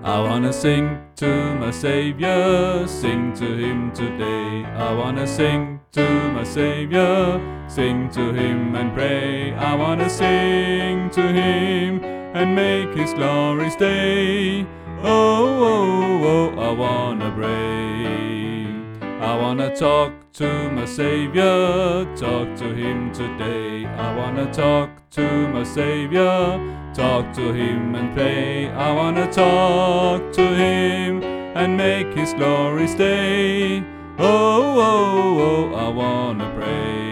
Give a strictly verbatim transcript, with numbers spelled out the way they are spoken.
I wanna sing to my Savior, sing to Him today. I wanna sing to my Savior, sing to Him and pray. I wanna sing to Him and make His glory stay. Oh, oh, oh, I wanna pray. I wanna talk to my Savior, talk to Him today. I wanna talk to my Savior, talk to Him and pray. I wanna talk to Him and make His glory stay. Oh, oh, oh, I wanna pray.